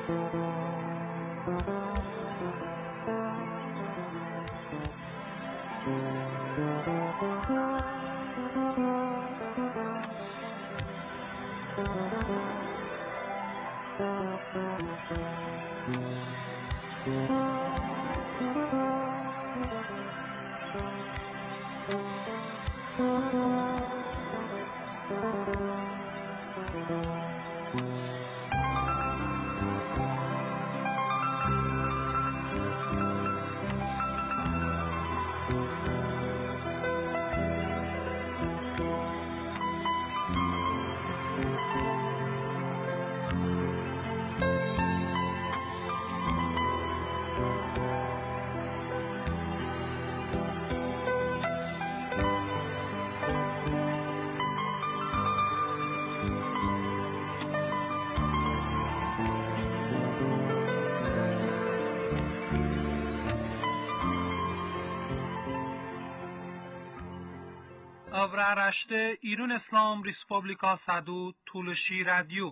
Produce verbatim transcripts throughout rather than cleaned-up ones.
Avraaraşte İran İslam Respublika Sadu Tuluşi Radyo.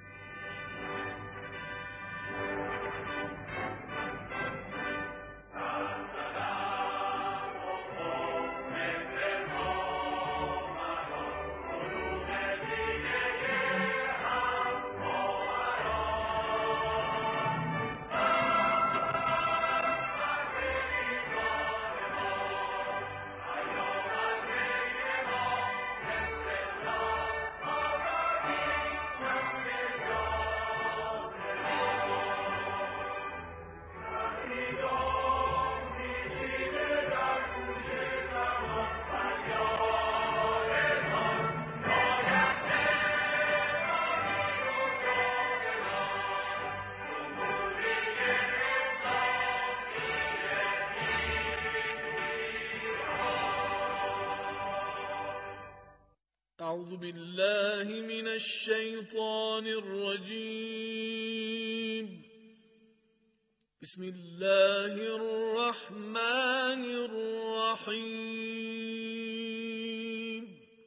أعوذ بالله من الشيطان الرجيم بسم الله الرحمن الرحيم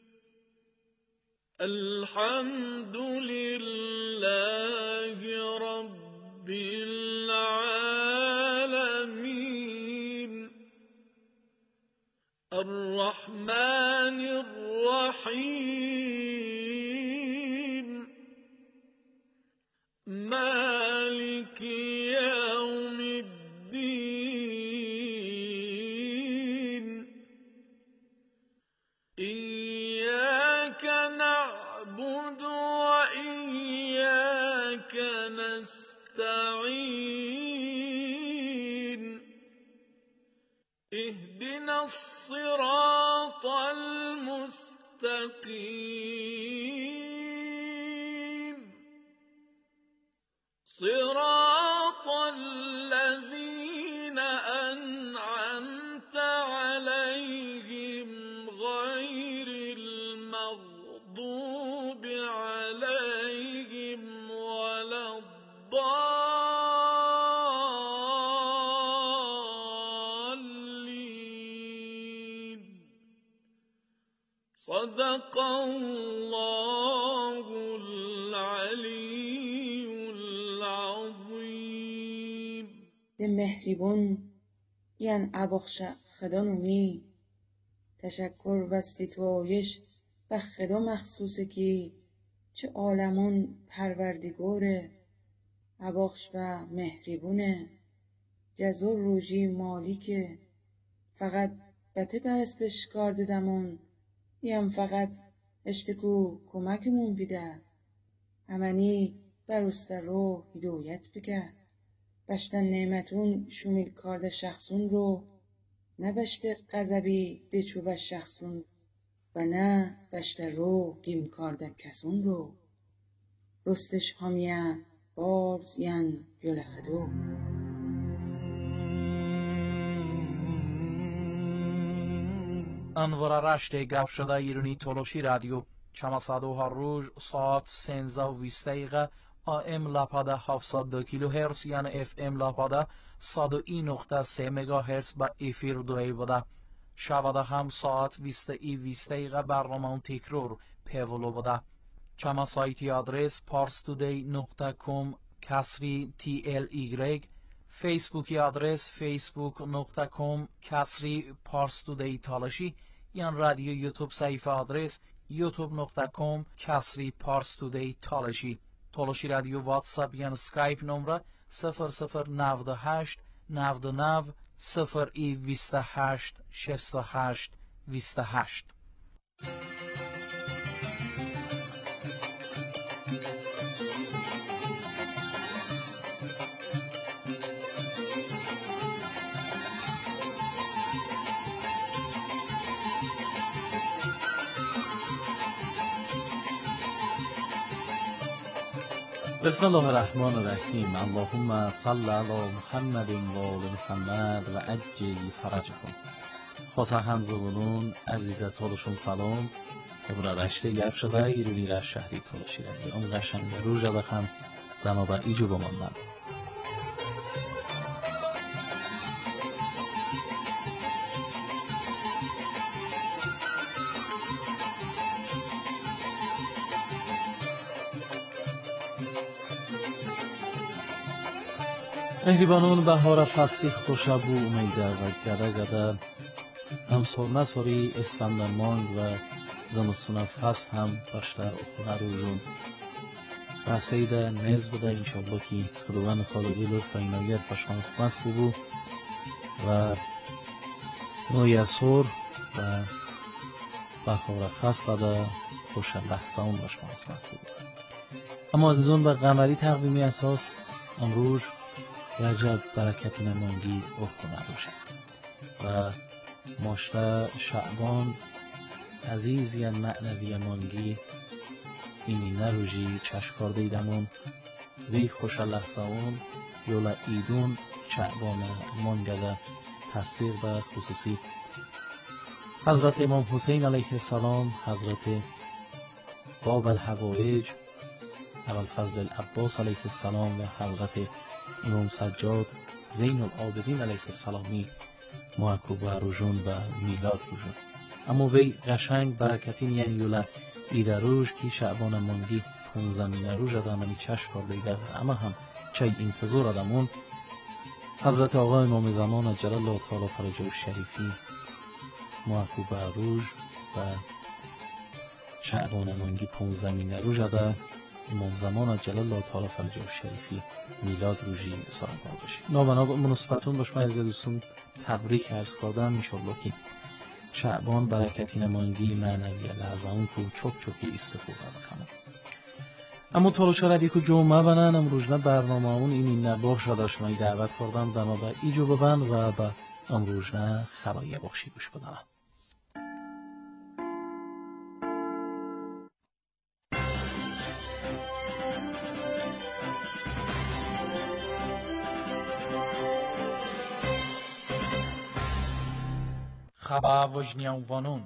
الحمد لله رب العالمين الرحمن الرحيم مالك يوم الدين إياك نعبد وإياك نستعين اهدنا الصراط المستقيم صراط الذين أنعمت عليهم غير المغضوب عليهم ولا الضالين صدق الله العلي العظيم. ده مهربون یعن ابخش خدا نومی تشکر و ستایش و خدا مخصوصه که چه عالمون پروردگاره ابخش و مهربونه جزور روژی مالیکه فقط بته پرستش کار ددمون یم فقط اشتکو کمکمون بیده همانی برسته رو هدایت بگه بشتن نعمتون شمیل کارده شخصون رو نه بشته غضبی دچو بش شخصون و نه بشته رو گیم کارده کسون رو رستش همیه بارز ین یل خدو. انوار رشته گپ شده ایرانی تولوشی رادیو چماسادو ها روز ساعت سنزده و بیست دقیقه آم لاپاده هفتصد و دو کیلو هرتز یعنی اف ام لاپاده صد و یک نقطه سه مگا هرتز با افیر دوی بوده شواده هم ساعت بیست ای بیست دقیقه برنامه تکرار پیولو بوده چما سایتی آدرس پارستودی نقطه کام کسری تی ال ایگرگ، فیسبوکی آدرس فیسبوک نقطه کام کسری پارس تودی تالشی، یا رادیو یوتیوب صفحه آدرس یوتیوب نقطه کام کسری پارس تودی تالشی. تالشی رادیو واتساپ یا سکایپ نمره صفر صفر نود و هشت نود و نه صفر ای بیست و هشت شصت و هشت بیست و هشت. بسم الله الرحمن الرحیم. اللهم صل علی محمد و آل محمد و عجل فرجهم. خواستم همزبانون عزیز تولشون سلام. ابرا رشته گپ شده ایرونی را شهری تولشی رنگی اون قشنگ رو جده هم دما با ایجو بماندن. مهربانون بهار فصلی خوشبو امیده و گده گده هم سرمه سری اسفندر مانگ و زمستون فصل هم باشتر اخونه رو جون رسیده نیز بده انشالله که خدوان خالقی لطف اینایت و شانسمت خوبو و نویسر و بهار فصل ده خوش لحظه اون و شانسمت خوبو. اما عزیزون به قمری تقویمی اساس امروز رجب برکت نمانگی اخونه روشه و مشته شعبان عزیز یا معنوی مانگی اینی نروژی چشکار دیدمون وی خوش لحظه اون یولا ایدون شعبان مانگده تصدیق به خصوصی حضرت امام حسین علیه السلام، حضرت باب الحوائج ابوالفضل العباس علیه السلام و حضرت امام سجاد زین العابدین علیه السلامی محکوب و روژون و میلاد روژون. اما وی قشنگ برکتین یعنی یولا ایده روژ که شعبان مانگی پونزمین روژ ادامنی چشم کار دیده اما هم چای انتظار ادامون حضرت آقا امام زمان جلال الله تعالی فرجه شریفی محکوب و روژ و شعبان مانگی پونزمین روژ ادام امام زمان جلال الله تعالی فرجه شریفی میلاد روژی سارنگار باشید. نابنا به مناسبتون باش من از دوستون تبریک عرض کردم. انشالله که شعبان برکتی نمانگی معنوی لحظه اون کو چوک چوکی استفاده بکنم. اما تولوش ردی که جمعه بنن امروز نه برنامه اون این این نباخ شداش من دعوت کردم دما با ایجو ببن و با امروز نه خبایی بخشی گوش بدنم. خبر وجنیان وانون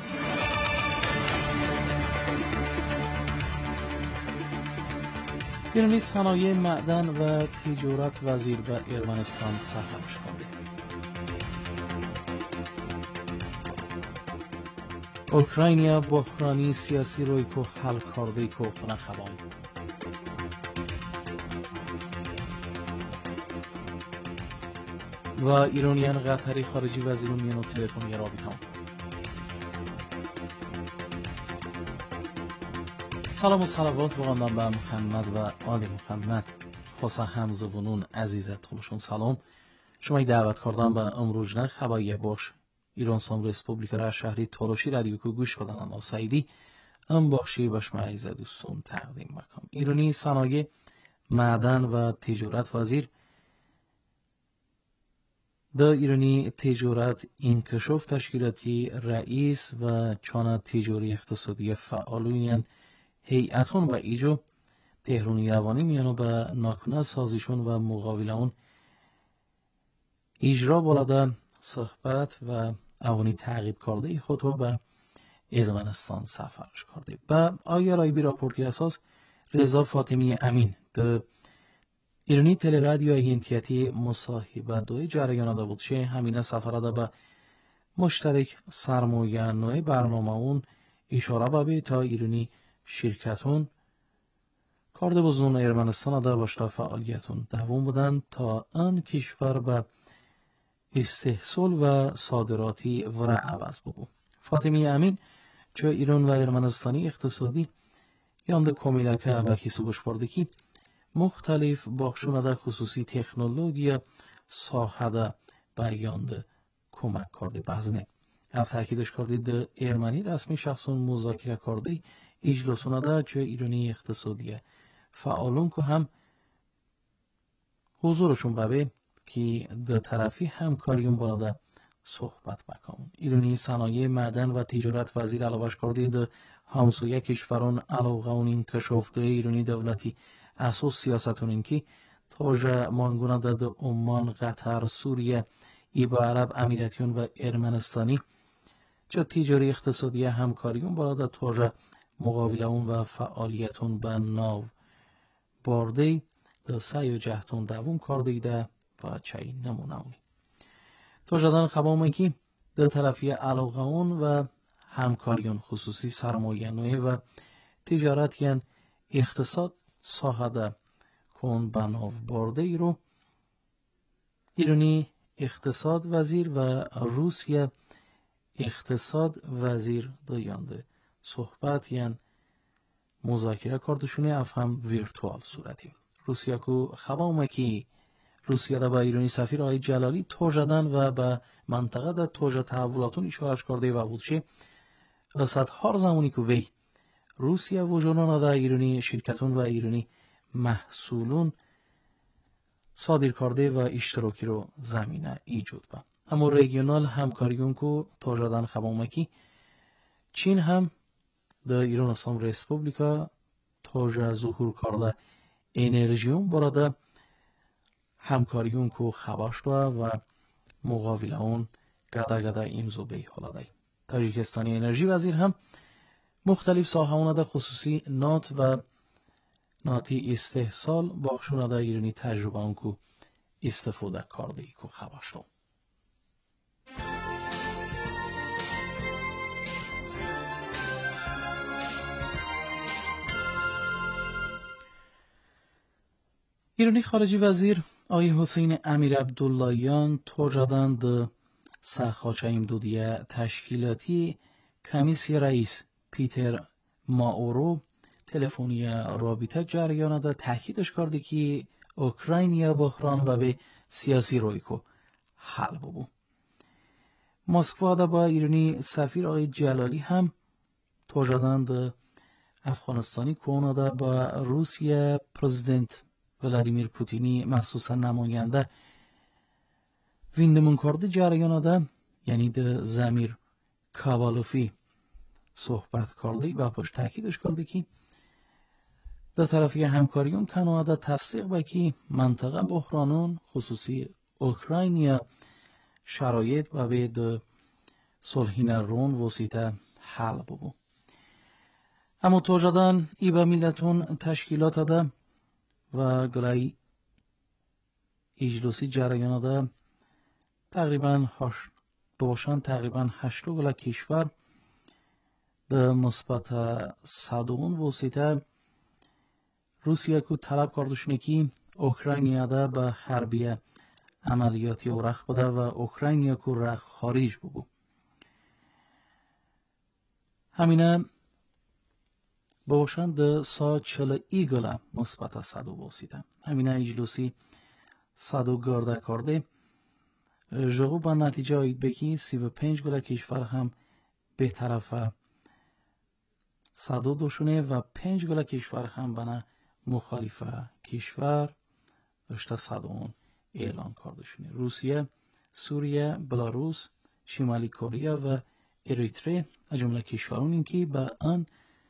ایرانی صنایع معدن و تجارت وزیر به ارمنستان سفرش کرده. اوکراینیا بحرانی سیاسی روی که حل کرده که خونه خبان و ایرانیان قطری خارجی وزیرون میانو تلفنی رابطان. سلام و صلوات بقندم به محمد و آل محمد. خاصه همزبانون عزیزت خلوشون سلام. شما دعوت کردم به امروزنه خبایی باش ایران سام ریسپوبلیک را شهری تولوشی رادیو که گوش بدن اما سعیدی ام باشی باش معیز دوستون تقدیم بکنم. ایرانی صنایع معدن و تجارت وزیر د ایرانی تجارت انکشاف تشکیلاتی رئیس و چانه تجاری اقتصادی فعالین هیئتون و ایجو تهرانی روانی میانو به ناکنه سازیشون و مقاولون اجرا بالاده صحبت و اوانی تعقیب کرده خود و به ارمنستان سفرش کرده. به آیا رای بی راپورتی اساس رضا فاطمی امین د ایرانی تل رادیو اگنتیتی مصاحبه دوی جریان دا بودشه همینه سفره دا به مشترک سرمایه نوع برنامه اون اشاره به تا ایرانی شرکتون کارد بزرگ ارمنستان در باشتا فعالیتون دوام بودن تا آن کشور به استحصال و صادراتی ورع عوض ببو. فاطمی امین چه ایران و ارمنستانی اقتصادی یانده کمیلکه به حسابش برده که مختلف بخشونه خصوصی تکنولوژی ساحه به یانده کمک کرده بزنه. اف تاکیدش کرده ده ارمنی رسمی شخصون مذاکره کرده اجلاسونه ده چه ایرانی اقتصادی فعالون که هم حضورشون ببه که ده طرفی همکاریون بالا صحبت بکنون. ایرانی صنایع معدن و تجارت وزیر علاوهش کرده ده همسایه کشوران علاوه اون این کشافته ایرانی دولتی اساس سیاستون این که تاجه مانگونه ده عمان، قطر، سوریه، ایبا عرب امیراتیون و ارمنستانی چه تجاری اقتصادی همکاریون بالا ده تاجه مقاولون و فعالیتون به ناو بارده ده سعی و جهتون دوم کرده ده و چای نمونهونی. تا جدن خبامه که در طرفی علاقه اون و همکاریون خصوصی سرمایه نوعی و تجارت یعن اقتصاد ساحده کن بناو بارده ای رو ایرانی اقتصاد وزیر و روسیه اقتصاد وزیر دایانده صحبت یعن مذاکره کردشونه اف هم ویرتوال صورتی. روسیه کو خبامه که روسیه دا با ایرانی سفیر آقای جلالی توجدن و به منطقه دا توجه تحولاتون اشارش کرده و بودشه وسط هر زمانی که وی روسیه وجودان دا ایرانی شرکتون و ایرانی محصولون صادر کرده و اشتراکی رو زمینه ایجاد با. اما ریگیونال همکاریون که توجدن خبامه که چین هم دا ایران اسلام ریسپوبلیکا توجه ظهور کرده انرژیون براده همکاریون که خباش و مقاوله اون گده گده امزو به حالا تاجیکستانی انرژی وزیر هم مختلف ساحه اون خصوصی نات و ناتی استحصال باخشون ده ایرانی تجربه اون که استفاده کرده که خباش رو. ایرانی خارجی وزیر آقای حسین امیر عبداللهیان توجدن ده سخاچه امدودیه تشکیلاتی کمیسی رئیس پیتر ماورو تلفنی رابطه جریان ده تاکیدش کرده که اوکراینیا بحران و به سیاسی رویکو حل ببو. مسکو ده با ایرانی سفیر آقای جلالی هم توجدن ده افغانستانی کونه ده با روسیه پرزیدنت ولادیمیر پوتینی مخصوصا نماینده ویندمون کرده جریان ده یعنی ده زمیر کاوالوفی صحبت کرده و پشت تاکیدش کرده که در طرفی همکاریون کنوه ده تصدیق با که منطقه بحرانون خصوصی اوکراینیا شرایط و به ده صلحین رون وسیطه حل ببو. اما توجدن ای با میلتون تشکیلات ده و گلای اجلوسی جریان ده تقریبا هشت باشن تقریبا هشت گلا کشور ده مثبت صدون وسیطه روسیه کو طلب کردشونه که اوکراینیا ده به حربی عملیاتی و رخ بده و اوکراینیا کو رخ خارج ببو. همینه باشند ده سا چل ایگلا مثبت صدو واسیده. همینه اجلوسی صدو گرده کرده جغو با نتیجه آید بکی سی و پنج گلا کشور هم به طرف صدو دوشونه و پنج گلا کشور هم بنا مخالف کشور داشته صدون اعلان کردشونه. روسیه، سوریه، بلاروس، شمالی کره و اریتره از جمله کشورون این که با آن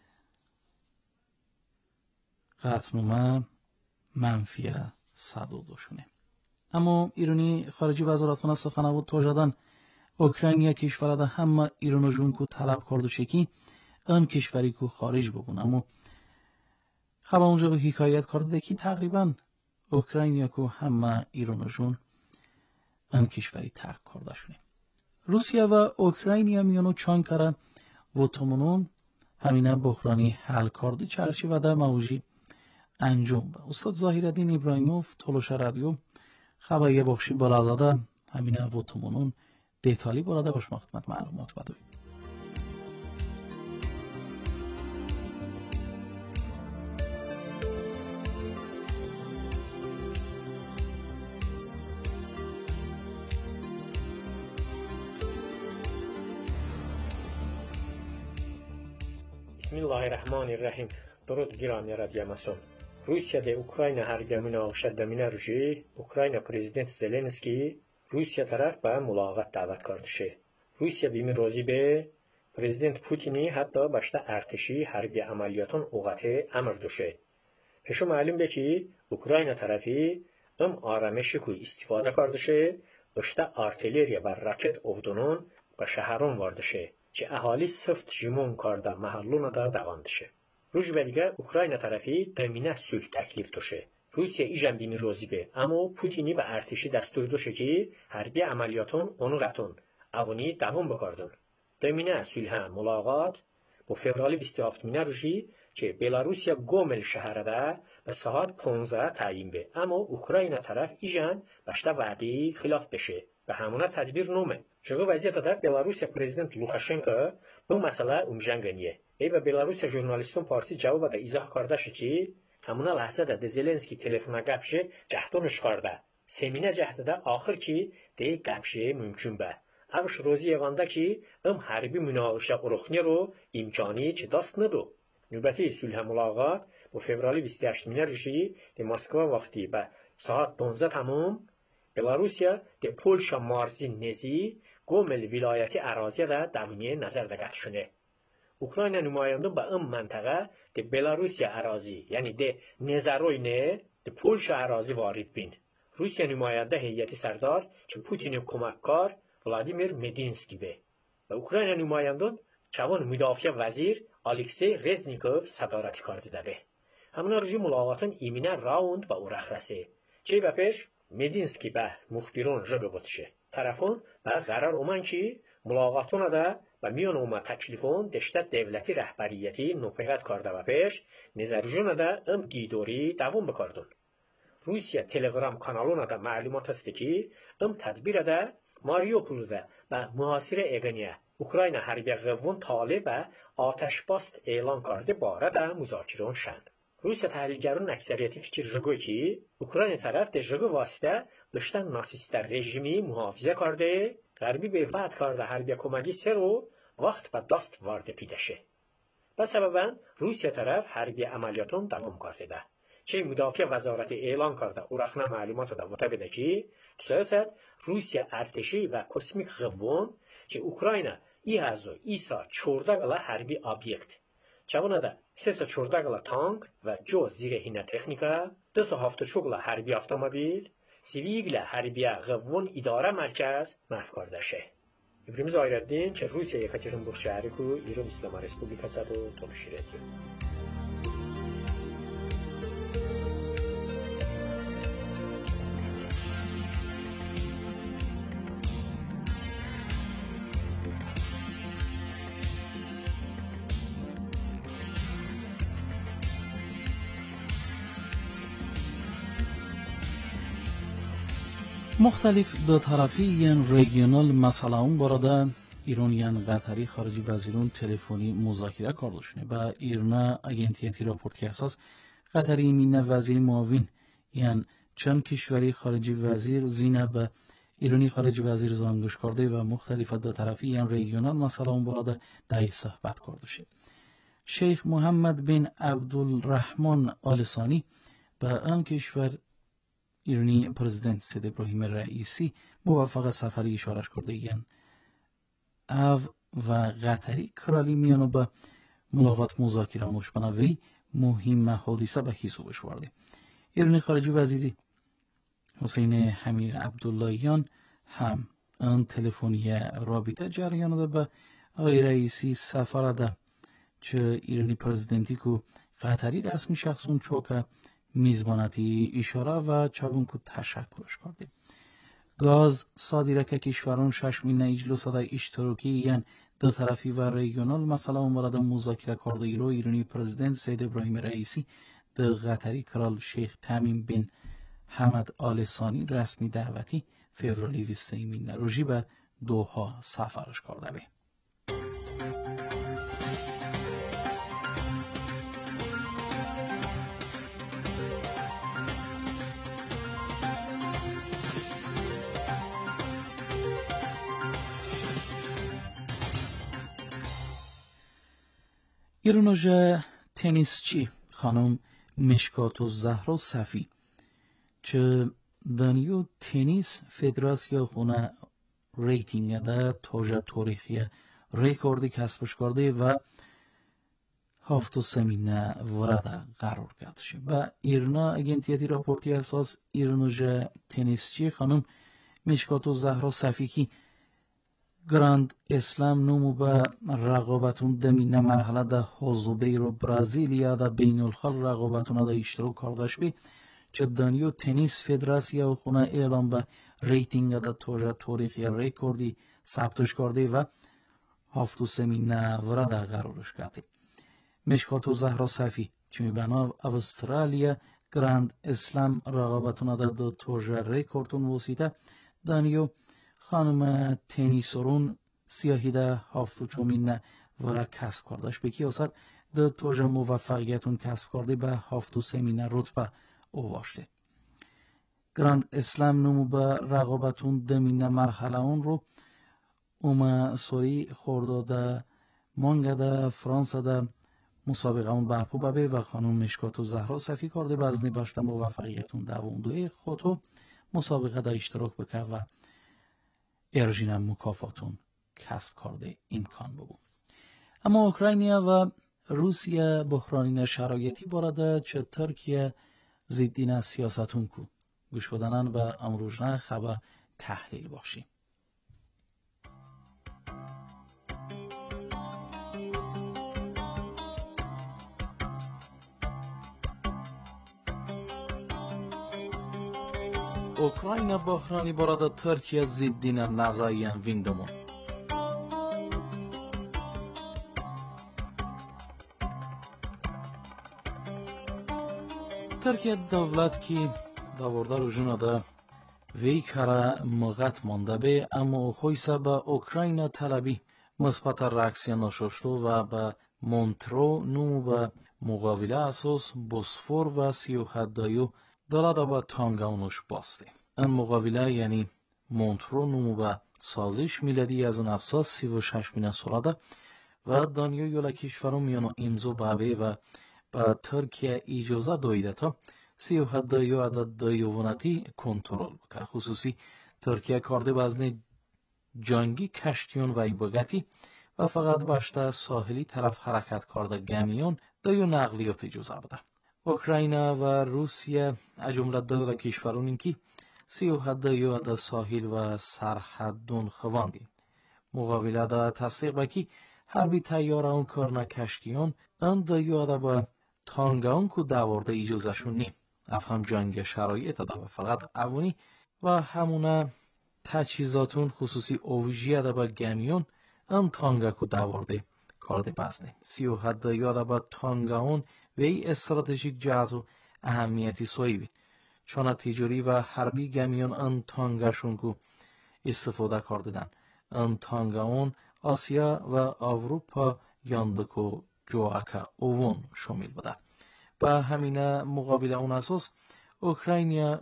قطعنامه منفی صدو دوشونه. اما ایرانی خارجی وزارتخانه سخنه بود توجدن اوکراینیا کشور ده همه ایران جون کو طلب کرده چکی آن کشوری کو خارج ببون. اما خبر اونجا به حکایت کرده که تقریبا اوکراینیا کو همه ایران جون آن کشوری ترک کرده شونه. روسیه و اوکراینیا میانو چان کرد و تمنون همینه بحرانی حل کرده چرچی و در موجی انجام و استاد ظاهرالدین ابراهیموف تولوش رادیو خبری بخشی بالازاده همینه و تومونون دیتالی براده باش مخدمت معلومات بدوی. بسم الله الرحمن الرحیم. درود گرامی رادیوماسون. روسiyada Ukrayna hərbi münaqişədə rüşi, Ukrayna prezident Zelenski Rusiya tərəf və mülaqat dəvət kardışı. Rusiya bimi rozi be prezident Putini hətta başda ərtişi hərbi əməliyyatın uğatı əmr düşü. Peşu məlum be ki, Ukrayna tərəfi ım arameşi ku istifadə kardışı, başda artilleriya və raket ovdunun və şəhərun vardışı ki, əhali sıft jimon karda məhəlluna da davandışı. Rujbelge Ukrayna tərəfi təminə sülh təklif düşü. Rusiya ijən bimi rozi be, amma Putini və ərtişi dəstur düşü ki, hərbi əməliyyatın onu qətun, avuni davam bakardın. Təminə sülhə mülaqat bu fevrali بیست و هفت rüşi ki, Belarusiya Gomel şəhərədə və saat پانزده təyin be, amma Ukrayna tərəf ijən başda vədi xilaf beşi və həmuna tədbir nome. Şığı vəziyyətədə Belarusiya prezident Lukashenko bu məsələ umjəngəniyə. Ey və Belarusiya jurnalistun partisi cavabı da izah kardaşı ki, həmuna ləhzədə də Zelenski telefona qəbşi cəhdun işqarda. Seminə cəhdidə axır ki, deyil qəbşi mümkün bə. Əvş rozi yığanda ki, ım hərbi münaqişə uruxni ro imkani ki dast nədu. Nübəti sülhə mülaqat bu fevrali بیست و هشت rüşi de Moskva vaxtı bə saat do'nzda tamam Belarusiya de Polşa marzi nezi Gomel vilayəti əraziyə də davuniyə nəzərdə qətşünə. Ukrayna nümayəndə bə ım məntəqə de Belarusiya ərazi, yəni de Nezaroyne de Polşa ərazi varid bin. Rusiya nümayəndə heyəti sərdar ki, Putini köməkkar Vladimir Medinski be. Və Ukrayna nümayəndə çavun müdafiə vəzir Aleksey Reznikov sədarəti kardıda be. Həmin rüji mülaqatın iminə raund və uraxrəsi. Ki və peş Medinski bə muxbirun jıgıvıtışı. Tərəfon bə qərar oman ki, mülaqatına da və miyon olma təklifon deşdə devləti rəhbəriyyəti nöpəqət karda və peş, nezərjuna da ım didori davun bəkardın. Rusiya Telegram kanalına da məlumat astı ki, ım tədbirə də Mariupol'da və mühasirə eğəniyə Ukrayna hərbiyə qıvvun tali və atəşbast elan kardı barə də müzakirən şən. Rusiya təhlilgərinin əksəriyyəti fikir jıgı ki, Ukrayna tərəf de jıgı vasitə dışdan nasistlər rejimi mühafizə kardı, Qərbi bir vəd karda hərbiyə köməgi sero vaxt və dast vardı pidəşi. Və səbəbən Rusiya tərəf hərbiyə əməliyyatın davam kardıda. Ki, müdafiə vəzarəti elan karda uraxna məlumatı da vətəbədə ki, tüsəsəd Rusiya ərteşi və kosmik qıvvun ki, Ukrayna İHAZO, İSA, çordaqla hərbi obyekt. Çabuna da sesa çordaqla tank və co zirəhinə texnika, dösa haftaçoqla hərbi avtomobil, Siviglə hərbiyə qıvvun idarə mərkəz məhv kardaşı. İbrimiz Ayreddin ki, Rusiya Yekaterinburg şəhəri ku İran İslam Respublikası da toluşur ediyor. مختلف دو طرفی یان ریجیونال مسئله اون براده ایران یان قطری خارجی وزیرون تلفنی مذاکره کردشونه با ایرنا اگنتیتی راپورت که اساس قطری مینه وزیر معاون یان چند کشوری خارجی وزیر زینه به ایرانی خارجی وزیر زانگوش کرده و مختلف دو طرفی یان ریجیونال مسئله اون براده دای صحبت کردشه. شیخ محمد بن عبدالرحمن آل ثانی به آن کشور ایرانی پرزیدنت سید ابراهیم رئیسی موفق سفری اشارش کرده یان او و قطری کرالی میانو به ملاقات مذاکره مشبنه وی مهم حادثه به حسابش ورده. ایرانی خارجی وزیری حسین حمیر عبداللهیان هم آن تلفنی رابطه جریان ده به آقای رئیسی سفر ده چه ایرانی پرزیدنتی که قطری رسمی شخصون چوکه میزبانتی اشاره و چابون که تشکرش کرده. گاز صادرک کشوران شش مینه اجلس ده اشتراکی یان دو طرفی و ریجیونال مسئله مورد مذاکره کرده رو ایرانی پرزیدنت سید ابراهیم رئیسی د قطری کرال شیخ تمیم بن حمد آل ثانی رسمی دعوتی فevraلی ویستیمین نروژی به دوها سفرش کرده بی. ایرانوژه تنیسچی خانم مشکات و زهرا صفی چه دانیو تنیس فدراسیا خونه ریتینگ ده تاجه تاریخی ریکوردی کسبش کرده و هفت و سمینه ورده قرار گرفته. و ایرنا اگنتیتی راپورتی اساس ایرانوژه تنیسچی خانم مشکات و زهرا صفی کی گراند اسلام نومو به رقابتون دمینه مرحله ده حوزبه رو برازیلیا ده بین الخال رقابتون ده اشتراک کردش بی چه دانیو تنیس فدراسیا و خونه اعلام به ریتینگ ده توجه تاریخی ریکوردی ثبتش کرده و هفت و سمینه ورده قرارش کرده. مشکات و زهرا صفی چه میبنا استرالیا گراند اسلام رقابتون ده ده توجه ریکوردون وسیده دانیو خانم تنیسورون سیاهی ده هفت و چومین ورا کسب کردش به کیاست ده توجه موفقیتون کسب کرده به هفت و سمین رتبه اواشته. گراند اسلام نمو به رقابتون دمین مرحله اون رو اومه سوری خورده ده مانگه ده فرانسه ده مسابقه اون برپو ببه و خانم مشکات و زهرا صفی کرده بزنی باشته موفقیتون دووندوی خودو مسابقه ده اشتراک بکه و ارژینم مکافاتون کسب کرده امکان ببود. اما اوکراینیا و روسیه بحرانی شرایطی بارده چه ترکیه زیدین سیاستون کو گوش بدنن به امروزنه خبر تحلیل باشی. اوکراین بحرانی بارده ترکیه زیدین نزاین ویندمون. ترکیه دولت کی داورده رو جونه ده وی کاره مغت مانده به اما خویسه به اوکراین طلبی مثبت رکسی نششتو و به مونترو نمو به مقاوله اساس بوسفور و سی و هدایو داده به تانگاونوش باسته. این مقاوله یعنی مونترو نمو به سازش میلادی از اون افساس سی و شش مینه سراده و دانیو یولا کشورو میانو امزو بابه و با ترکیه اجازه دایده تا سی و هدایو عدد دایوونتی کنترل بکه. خصوصی ترکیه کرده بزن جنگی کشتیون و ایباگتی و فقط باشته ساحلی طرف حرکت کرده گمیون دایو نقلیات اجازه بده. اوکراین و روسیه اجمله دو کشورون اینکی سی و هدایو عدد ساحل و سرحدون خواندین. مقابله دا تصدیق بکی حربی تیاره اون کرنه کشتیون ان دایو عدد با تانگاون کو داورده اجازه شون نیم. افهم جنگ شرایط دا فقط اوونی و همونه تجهیزاتون خصوصی اویجی عدد با گمیون ان تانگا کو داورده کرده بزنه. سی و هدایو عدد با تانگاون و ای استراتژیک جهت و اهمیتی سویی چون تجاری و حربی گمیون ان تانگاشون کو استفاده کردن. ان تانگاون آسیا و اروپا یاندکو جواکا اوون شامل بوده. با همینه مقابل اون اساس اوکراینیا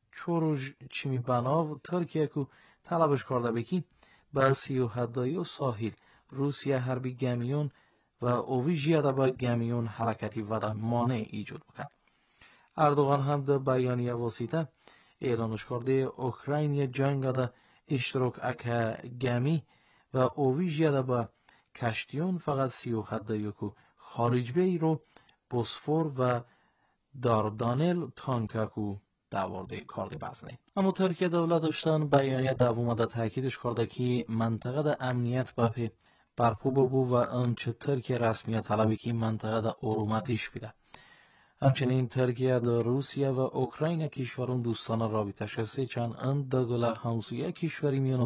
چوروج چیمی بناو ترکیه کو طلبش کرده بکی با سی و هدایو ساحل روسیه حربی گمیون و اویجی دا با گمیون حرکتی و مانع ایجاد بکن. اردوغان هم در بیانیه واسطه اعلانش کرده اوکراین جنگ دا اشتراک اکه گمی و اویجی دا با کشتیون فقط سی و هدایو کو خارج بی رو بوسفور و داردانل تانکاکو داورده کرده بزنه. اما ترکیه دولت داشتن بیانیه دوم دا تاکیدش کرده که منطقه دا امنیت باپی برپو ببو و آنچه ترکیه رسمیت طلبی که منطقه دا ارومتیش بیده. همچنین ترکیه دا روسیه و اوکراین کشورون دوستان رابطه شسته چند اند داگله همسویه کشوری میانو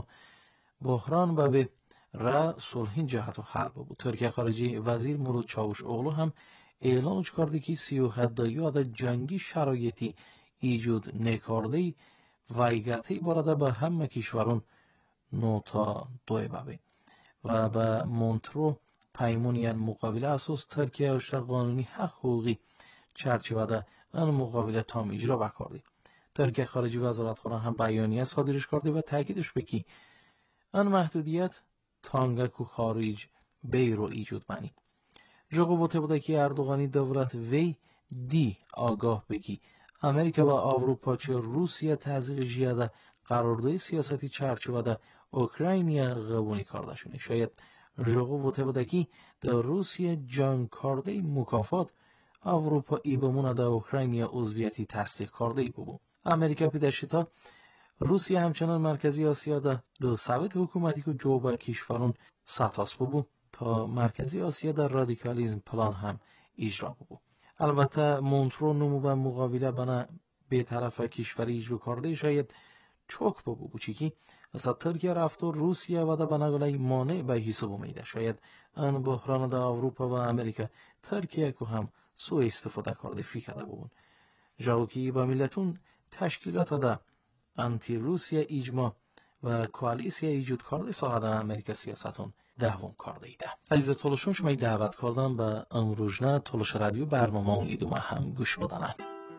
بحران ببه را صلحین جهت و حل ببو. ترکیه خارجی وزیر مرود چاوش اغلو هم e'lon chiqardiki siyohatdagi yoda jangi sharoiti ijod nekordi va igati borada ba hamma kishvarun nota do'ebabe va ba Montreux پیمون یعنی مقابله اساس ترکیه و قانونی حق حقوقی چرچیوده ان مقابله تام اجرا بکردی. ترکیه خارجی وزارت خانه هم بیانیه صادرش کرده و تاکیدش بکی ان محدودیت تانگک و خارج بیرو ایجود منی. جوگوته بوده که اردوغانی دولت وی دی آگاه بکی امریکا و اروپا چه روسیه تزریق جیاده قرارداد سیاستی چرچیوده اوکراینیا قبولی کردشونه. شاید جوگوته بوده که در روسیه جنگ کرده مکافات اروپا ای بمونه در اوکراینیا عضویتی تصدیق کرده ای ببو. امریکا پیداشتا روسیه همچنان مرکزی آسیا ده دو ثابت حکومتی که جو با کشورون ساتاس ببو تا مرکزی آسیا در رادیکالیزم پلان هم اجرا ببو. البته مونترو نمو به مقابله بنا به طرف کشوری اجرا کرده شاید چوک ببو بچی که اصلا ترکیه رفت و روسیه و ده بناگلای مانع به حساب میده. شاید ان بحران در اروپا و امریکا ترکیه که هم سو استفاده کرده فکر ببون. جاو که با ملتون تشکیلات ده انتی روسیه اجماع و کوالیسیا ایجاد کرده ساعت امریکا سیاستون دوام کرده ایده. عزیز تولشون شما دعوت کردم به امروزنه تولش رادیو برنامه ایدومه هم گوش بدنم.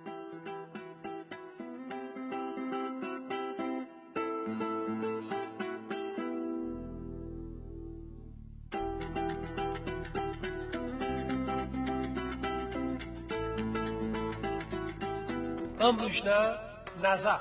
امروزنه نظر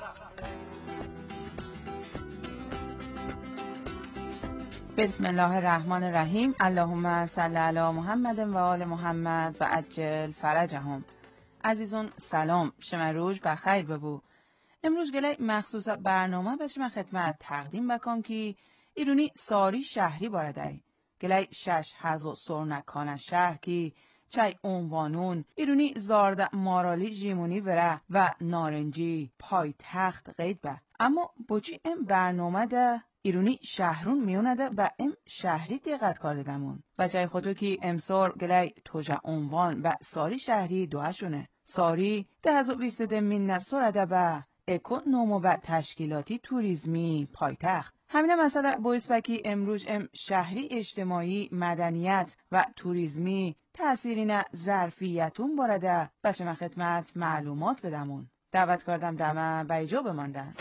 بسم الله الرحمن الرحیم. اللهم صل علی محمد و آل محمد و عجل فرجهم. عزیزون سلام، شما روز بخیر ببو. امروز گله مخصوص برنامه به شما خدمت تقدیم بکنم که ایرونی ساری شهری بارده گله شش هزو سرنکان شهر که چای عنوانون ایرونی زارد مارالی جیمونی وره و نارنجی پای تخت قید به. اما بچی ام برنامه ده ایرونی شهرون میونده و ام شهری دقت کرده دمون و چای خودو که امسار گلی توجه عنوان و ساری شهری دوهشونه. ساری ده هزو بیست ده من نسورده به اکونومو و تشکیلاتی توریزمی پایتخت. همینه مسئله باعث بکی امروز ام شهری اجتماعی مدنیت و توریزمی تأثیرین ظرفیتون بارده و شما خدمت معلومات بدمون. دعوت کردم دمه بیجا بماندن.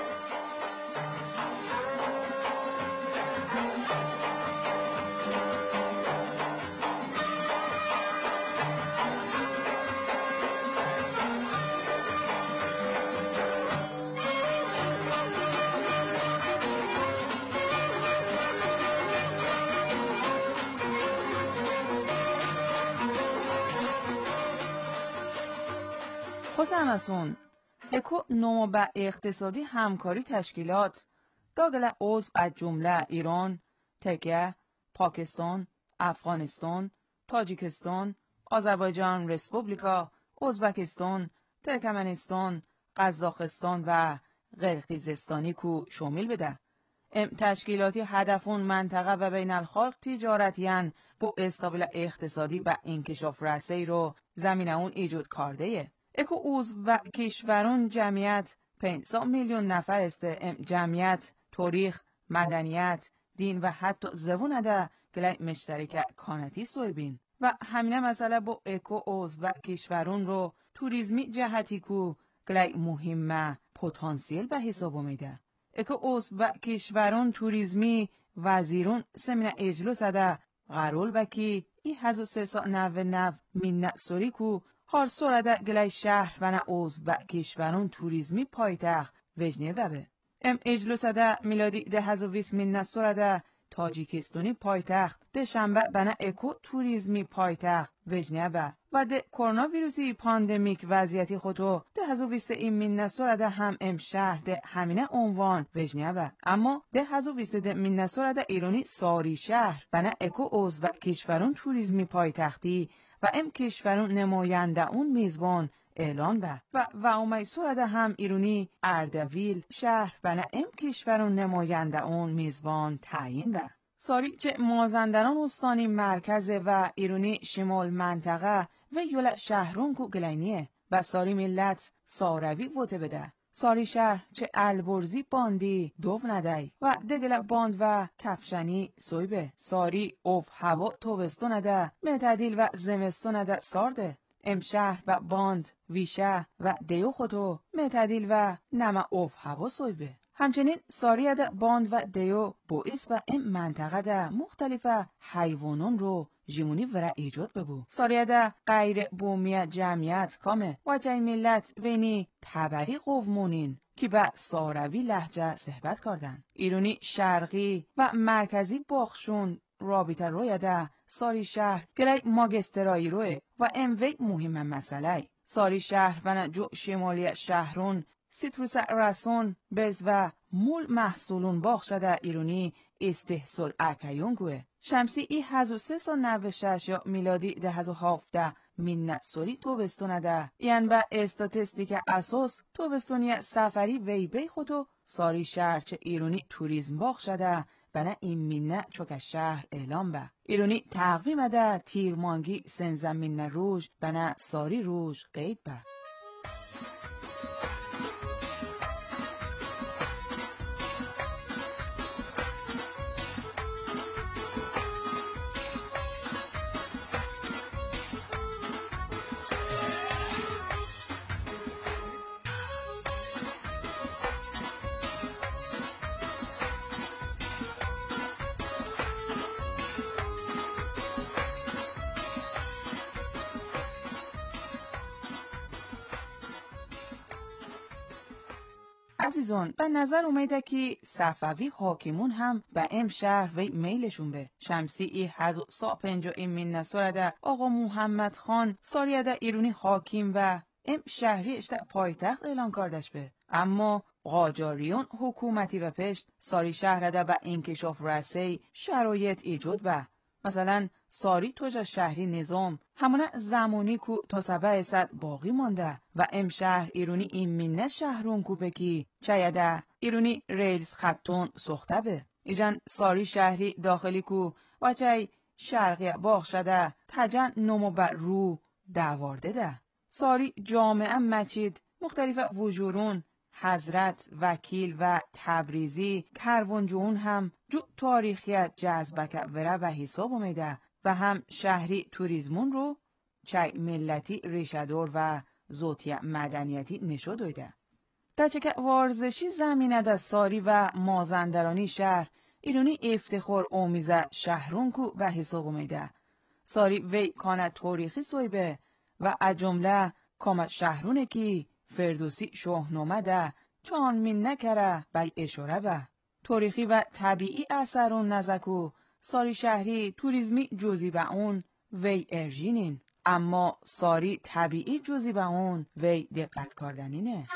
خوزم ازون اکو نومو با اقتصادی همکاری تشکیلات داگل عضو از جمله ایران، ترکیه، پاکستان، افغانستان، تاجیکستان، آذربایجان رسپوبلیکا، ازبکستان، ترکمنستان، قزاقستان و قرقیزستانی کو شامل بده. ام تشکیلاتی هدفون منطقه و بین الخلق تجارتیان با استابل اقتصادی و انکشاف رسایی رو زمینه اون ایجاد کرده. اکو اوز و کشورون جمعیت پنجصد میلیون نفر است. جمعیت تاریخ، مدنیت، دین و حتی زبون ده گلی مشترک کانتی سویبین و همینه مسئله با اکو اوز و کشورون رو توریزمی جهتی کو گلی مهمه پتانسیل به حساب میده. اکو اوز و کشورون توریزمی وزیرون سمینه اجلس ده قرول بکی ای هزو سیسا نو نو من سوری کو هر سورده گلی شهر و نه اوز و کشورون توریزمی پایتخت وجنه وبه. ام اجلس ده میلادی ده هزو ویس من نسورده تاجیکستانی پایتخت ده شنبه بنا اکو توریزمی پایتخت وجنه و و ده کرونا ویروسی پاندمیک وضعیتی خودو ده هزو ویست این من نسورده هم ام شهر ده همینه عنوان وجنه و اما ده هزو ویست ده من نسورده ایرانی ساری شهر بنا اکو اوز و کشورون توریزمی پایتختی و ام کشورون نماینده اون میزبان اعلان به و و اومی سورده هم ایرونی اردویل شهر و نه ام کشورون نماینده اون میزبان تعیین به. ساری چه مازندران استانی مرکزه و ایرونی شمال منطقه و یول شهرون کو گلینیه و ساری ملت ساروی ووته بده. ساری شهر چه البرزی باندی دوف ندای و دگل باند و کفشنی سویبه. ساری اوف هوا توبستو نده متدیل و زمستو نده سارده. ام شهر و باند ویشه و دیو خودو متدیل و نما اوف هوا سویبه. همچنین ساری ده باند و دیو بویس و ام منطقه ده مختلف حیوانون رو جیمونی ورا ایجاد ببو. ساری ده غیر بومی جمعیت کامه و جای ملت وینی تبری قومونین که به ساروی لهجه صحبت کردن. ایرونی شرقی و مرکزی باخشون رابطه روی ده ساری شهر گلی ماگسترایی روی و ام وی مهم مسئله. ساری شهر و جو شمالی شهرون سیتروس رسون بز و مول محصولون باخشده ایرونی استحصال اکیون گوه. شمسی ای هزو سه سا نو شش یا میلادی ده هزو هافده من سوری توبستونه ده. این با استاتستیک اساس توبستونی سفری وی بی خودو ساری شهر چه ایرونی توریزم باخشده و نه این مینه چوک شهر اعلام به. ایرونی تقویم ده تیرمانگی سنزمین روش و نه ساری روش قید به. عزیزان به نظر اومده که صفوی حاکمون هم به ام شهر وی میلشون به. شمسی ای هزو سا پنجا ایمین نسورده آقا محمد خان ساریده ایرونی حاکم و ام شهری اشته پایتخت اعلان کردش به. اما قاجاریون حکومتی و پشت ساری شهرده به انکشاف رسی شرایط ایجاد به. مثلا ساری توجه شهری نظام همونه زمانی کو تا سبع صد باقی مانده و ام شهر ایرونی این مینه شهرون کو بکی چایده ایرونی ریلز خطون سخته به. ایجان ساری شهری داخلی کو و چای شرقی باغ شده تجن نمو بر رو دوارده ده. ساری جامعه مچید مختلف وجورون حضرت وکیل و تبریزی کرونجون هم جو تاریخیت جذبک وره و حساب اومیده و هم شهری توریزمون رو چای ملتی ریشدور و زوتی مدنیتی نشو دویده. در چه که وارزشی زمینه ده ساری و مازندرانی شهر ایرونی افتخار اومیزه شهرون کو و حساب اومیده. ساری وی کانه تاریخی سویبه و اجمله کامت شهرونه کی فردوسی شاهنامه ده چون من نکره بی اشاره به. تاریخی و طبیعی اثرون نزکو ساری شهری توریزمی جزی به اون وی ارژینین، اما ساری طبیعی جزی به اون وی دقت کردنینه.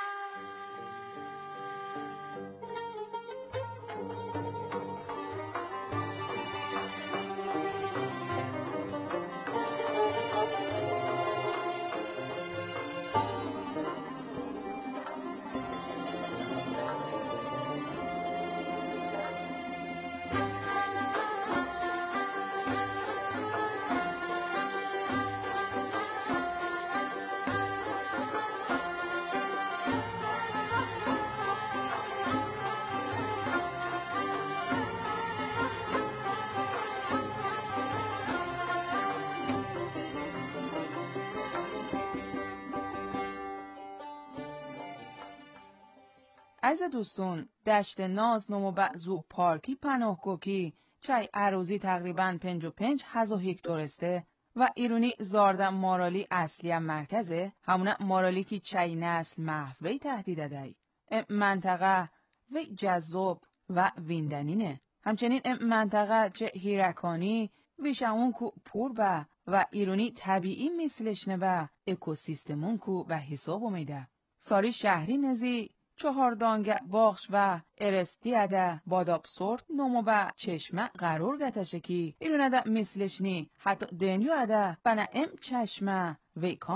از دوستون دشت ناز نمو بعضو پارکی پناهگاه کی چای عروضی تقریباً پنج و پنج هزار هکتار استه و ایرونی زارده مارالی اصلی هم مرکزه همونه مارالی که چای نسل محوی تهدیده دای. منطقه وی جذاب و ویندنینه. همچنین منطقه چه هیرکانی ویشمون کو پور به و ایرونی طبیعی مثلشنه و اکوسیستمون کو و حساب امیده. ساری شهری نزی چهار دانگ باخش و ارستی اده باداب سورت نمو با چشمه قرار گتشه کی ایرون اده مثلشنی حتی دنیو اده بنا ام چشمه وی کامه.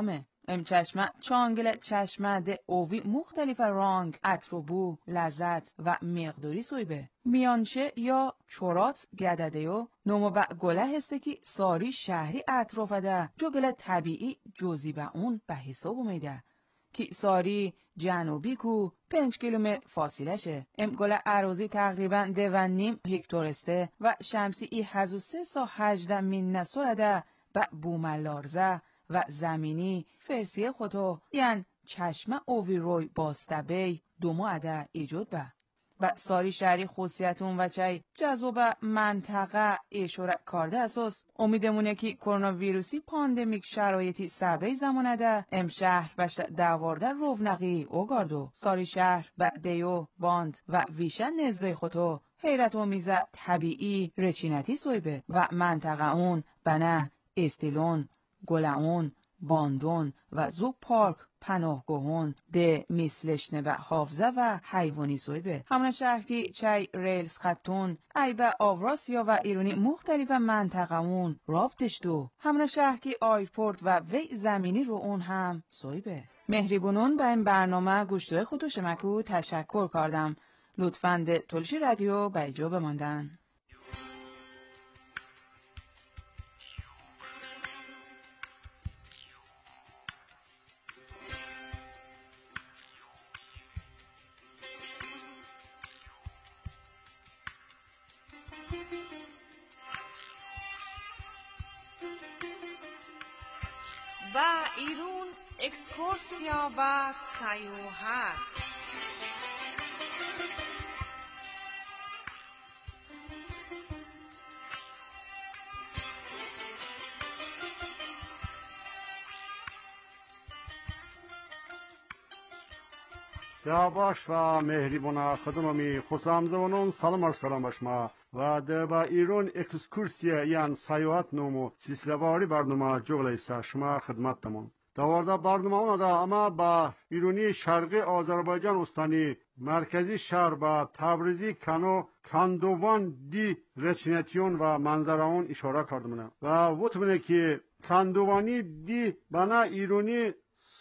ام چشمه چانگل چشمه ده اوی مختلف رنگ، عطر و بو، لذت و مقداری سویبه. میانشه یا چورات گدده و نومو با گله هسته که ساری شهری اطرافه ده جو گله طبیعی جوزی با اون به حساب اومیده. که ساری جنوبی کو پنج کیلومتر فاصله شه. ام گله عروضی تقریبا دو و نیم هکتارسته و شمسی ای هزو سه سا هجده من نسورده با بوملارزه و زمینی فرسیه خودو یعن چشمه اوی روی باستبی دومو عده ایجود به. و ساری شهری خصوصیتون و چای جذب منطقه اشاره کرده اساس امیدمونه که کرونا ویروسی پاندمیک شرایطی سبی زمانه ده ام شهر بشت دوارده رونقی اوگاردو ساری شهر و دیو باند و ویشن نزبه خودو حیرت آمیز طبیعی رچینتی سویبه و منطقه اون بنه استیلون گلعون باندون و زو پارک پناهگاهون ده میسلشنه و حافظه و حیوانی سویبه. همون شهر که چای ریلز خطون ای به آوراسیا و ایرانی مختلف منطقه اون رابطش دو. همون شهر که آیرپورت و وی زمینی رو اون هم سویبه. مهریبونون به این برنامه گوشتوی خودش مکو تشکر کردم. لطفاً ده تلشی رادیو به ایجا بماندن. و ایرون اکسکورسیا و سیاحت. Yavaş ve mehribuna khadımami xusamzavunun salam arz karam başma ve de ba İran ekskursiya yan sayohat nomu silsilevari barnama joglaysa şma xidmattamon. Davarda barnama ona da ama ba İrani Şarqi Azerbaycan ustani merkezi şehir ba Tabrizi Kano Kandovan di reçinetiyon ve manzaraon işara kardımına. Ve vutmune ki Kandovani di bana İrani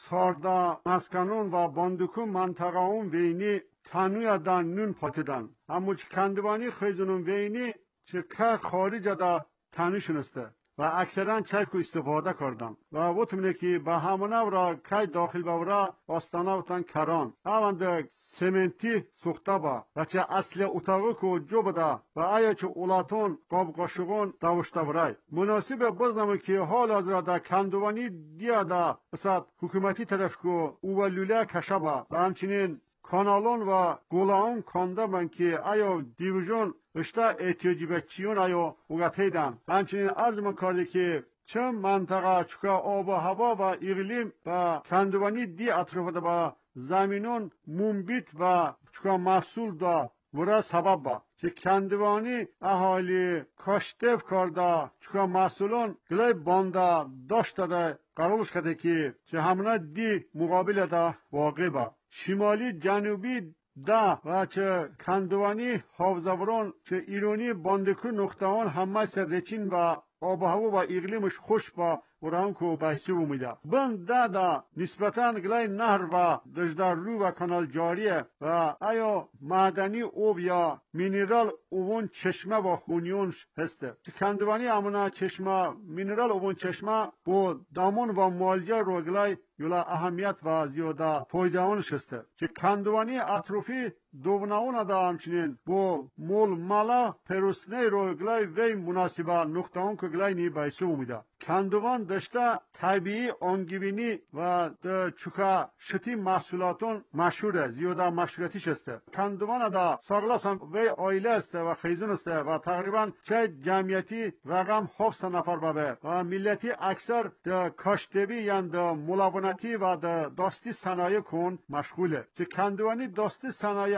ساردا مسکنون و باندوکون منطقه اون وینی تنوی دان نون پاتیدن اما چه کندوانی خیزونون وینی چه که خارج دا تنوی شنسته و اکثرا چرک استفاده کردن و وطمینه که به همونه را که داخل بورا آستانه وطن کران اونده سمنتی سوخته با و چه اصل اتاقو که جو بده و آیا چه اولاتون قاب قاشقون دوشته برای مناسب بزنمو که حال از را در کندوانی دیا دا بسید حکومتی طرف که اولوله کشه با و همچنین کانالون و گولاون کانده من که آیا دیوژون اشتا احتیاجی بچیون آیا اوگتیدن همچنین عرض من کرده که چه منطقه چکا آب و هوا و اقلیم و کندوانی دی اطرافه با زمینون منبت و چکا محصول دا ورا سبب با که کندوانی اهالی کاشتف کرده چکا محصولون گلای بانده داشته ده قرارش کرده که چه همونه دی مقابل دا واقع با شمالی جنوبی دا و چه کندوانی حافظوران چه ایرانی باندکو نقطهان همه سر رچین و آب و هوا و اقلیمش خوش با وران کو بحثی اومیده بند دا دا نسبتاً گلای نهر و دجدار رو و کانال جاریه و آیا معدنی اوب یا مینرال اوون چشمه و خونیونش هسته چه کندوانی امونا چشمه مینرال اوون چشمه با دامون و مالجه رو گلای یولا اهمیت و زیاده پایدهانش هسته چه کندوانی اطرافی دووناون دا همچنین با مول مالا پروسنه رو گلای وی مناسبه نقطه اون که گلای نی بایسو اومیده کندوان داشته طبیعی آنگیبینی و چوکا شتی محصولاتون مشهوره زیاده مشهوریتیش هسته کندوان دا ساغلاس هم وی آیله است و خیزون است و تقریبا چه جمعیتی رقم هفت نفر بابه و ملتی اکثر ده کاشتبی یعنی ده ملاونتی و ده داستی صنایع کن مشغوله چه کندوانی داستی صنایع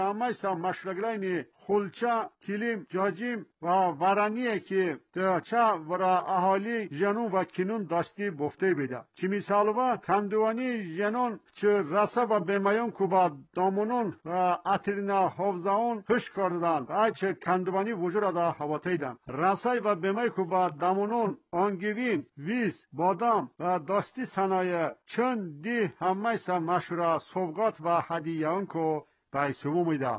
همه سا مشرگلین خلچه کلیم جاجیم و ورانیه که چه ورا اهالی جنون و کنون داشتی بفته بیده چی مثال با کندوانی جنون چه رسه و بیمیون که با دامونون و اترینا حفظان خوش کردن و چه کندوانی وجود دا حواتیدن رسه و بیمی که با دامونون آنگوین ویز بادام و داشتی صنایع چون دی همه سا مشوره سوگات و هدیه اون که بایسومو میده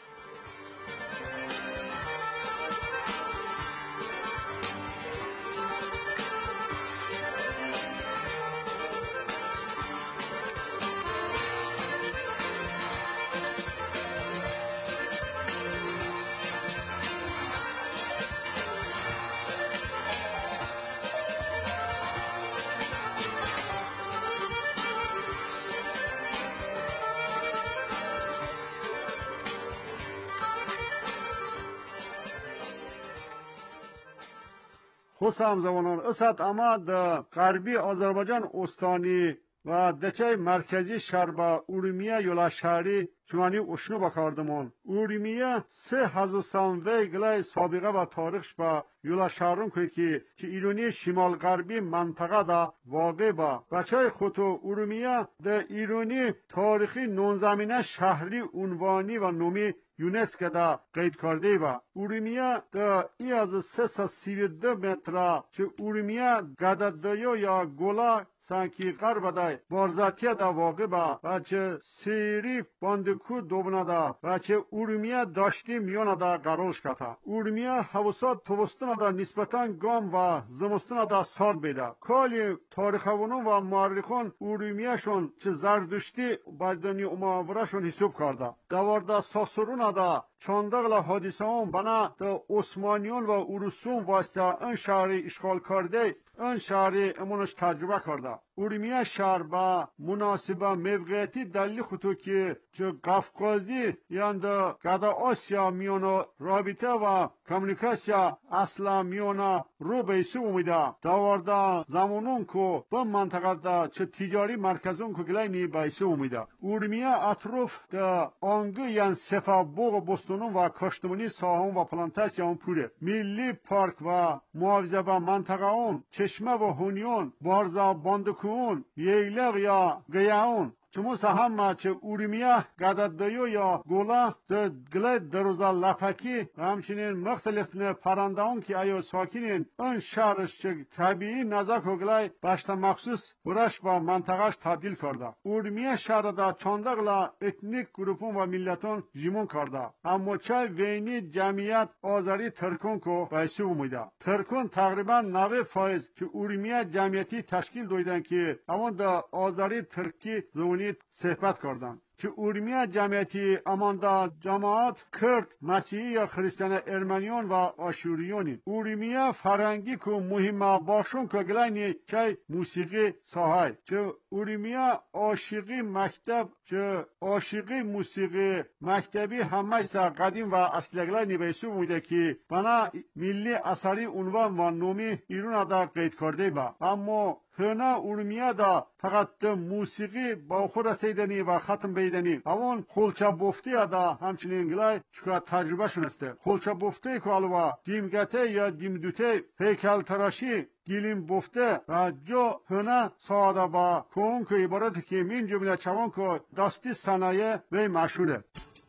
خصم زبانان اسد اما در غربی آذربایجان استانی و دچه مرکزی شربا اورمیه یولا شهری چمانی اشنو بکاردمون اورمیه سه هزو سنوی گلای سابقه و تاریخش با یولا شهرون که که چه ایرانی شمال غربی منطقه دا واقع با بچه خودو اورمیه در ایرانی تاریخی نونزمینه شهری عنوانی و نومی یونسکو دا قید کرده با اورمیه دا ای از سه سا سی و دو متر چه اورمیه گددایو یا گولا سانکی غرب دای بارزاتیه دا واقع با و چه سیری باندکو دوبنا دا و چه اورمیه داشتی میون دا قرارش کتا اورمیه حوصات توستون دا نسبتا گام و زمستون دا سارد بیده کالی تاریخونون و معرخون اورمیه شون چه زردشتی بایدانی اماوره شون حساب کرده دوارده ساسرون دا چاندغلا حادثه هم بنا دا عثمانیون و اروسون واسطه این شهری اشغال کرده این شهری امونش تجربه کرده اورمیه شهر با مناسبه موقعیتی دلیل خودو که چه قفقازی یعنی دا گدا آسیا میونا رابطه و کمونیکاسیا اصلا میونا رو بیسو اومیده دوارده زمانون که با منطقه دا چه تجاری مرکزون که گلینی بیسو اومیده اورمیه اطراف دا آنگو یعنی سفا بوغ بستونون و کاشتمونی ساهون و پلانتاسیون پوره ملی پارک و محافظه با منطقه اون چشمه و هونیون بارزا باندکون ییلق یا گیاون چمو سهم چه اورمیه گددایو یا گولا ده گله دروزا لپکی و همچنین مختلف نه پرنده اون که ایو ساکنین اون شهرش چه طبیعی نزاک و گله باشتا مخصوص برش با منطقهش تبدیل کرده اورمیه شهر دا چاندغلا اتنیک گروپون و ملتون جیمون کرده اما چه وینی جمعیت آذری ترکون کو بایسی اومیده ترکون تقریبا نود فایز که اورمیه جمعیتی تشکیل دویدن که اما دا آذری ترکی زونی صحبت کردن که اورمیه جمعیتی اماندا جماعت کرد مسیحی یا خریستان ارمنیون و آشوریونی اورمیه فرنگی که مهمه باشون که گلینی چه موسیقی ساهای چه اورمیه عاشقی مکتب چه عاشقی موسیقی مکتبی همه سا قدیم و اصلگلینی بیسو بوده که بنا ملی اثری عنوان و نومی ایرون دا قید کرده با اما هنا اورمیه دا فقط موسیقی با خود رسیدنی و ختم بیدنی اون خلچه بفتی دا همچنین گلای چکا تجربه شنسته خلچه بفتی که الوا دیمگته یا دیمدوته هیکل تراشی گیلیم بفته و جو هنا ساده با کون که عبارت که من جمله چوان که دستی صنایع و مشهوره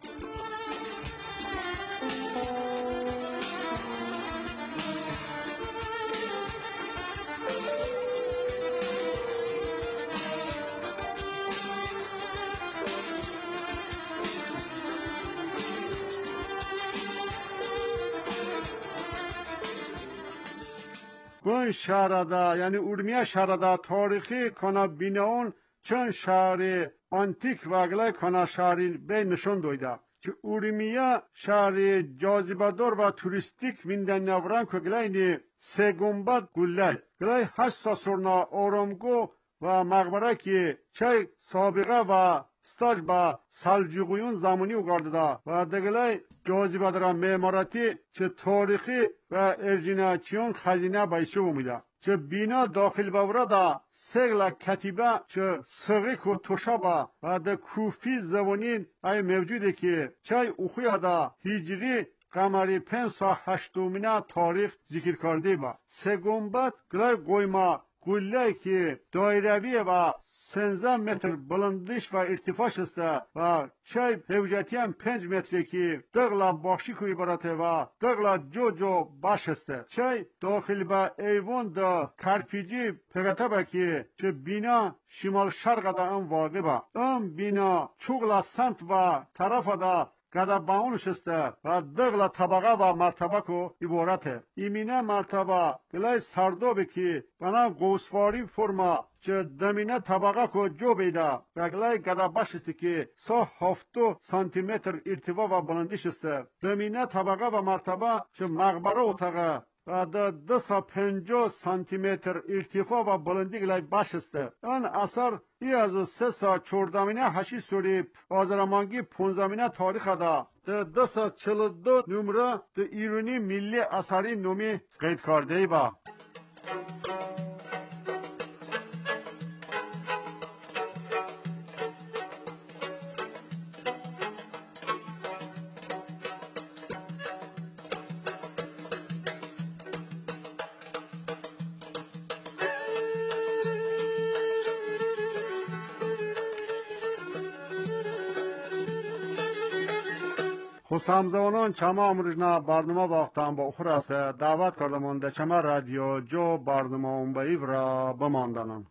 گوین شهر دا یعنی اورمیه شهر دا تاریخی کنا بیناون چند شهر آنتیک و گلای کنا شهری به نشون دویده که اورمیه شهر جاذبه‌دار و توریستیک ویندن نوران که گلای سه گنبد گلای گلای هشت ساسورنا آرامگو و مقبره که چه سابقه و ستاج با سلجوقیون زمانی وگرده و دگلای جاذبه دارا معماراتی چه تاریخی و ارجیناچیون خزینه بایسو بومیده چه بینا داخل باوردا سگلا کتیبه چه سغیک و توشابا و ده کوفی زبانین ای موجوده که چای اوخویا دا هیجری قمری پنج سا هشتومینه تاریخ ذکر کرده با سه گنبد گلای قویما گله که دایروی و سنزده متر بلندش و ارتفاعش است و چای حوجتی هم پنج متری که دغلا باشی کوی براته و دغلا جو جو باش است چای داخل با ایوان دا کرپیجی پگته با که چه بینا شمال شرق دا هم واقع با ام بینا چوغلا سمت و طرف دا گدا باونش است و دغلا طبقه و مرتبه کو عبارته ایمینه مرتبه گلای سردابه که بنا گوسفاری فرما چه دمینه طبقه کو جو بیده و گلای گدا باش است که سا هفتو سانتی متر ارتفاع و بلندش است دمینه طبقه و مرتبه چه مقبره اتاقه و ده دو سا پنجو سانتی متر ارتفاع و بلندی گلای باش است آن اثر ای از سه سا چوردامینه هشی سوری آزرمانگی پونزامینه تاریخ دا ده دو سا چلو دو نمره ده ایرانی ملی اثری نومی قید کرده با خسامزوانان چما امروزنا برنامه باختم با اخراس دعوت کردم در چما رادیو جو برنامه اون به ایورا بماندنم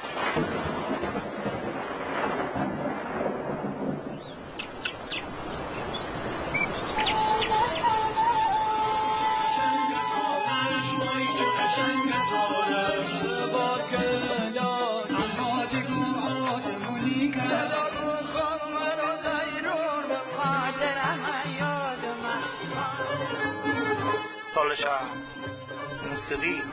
موسیقی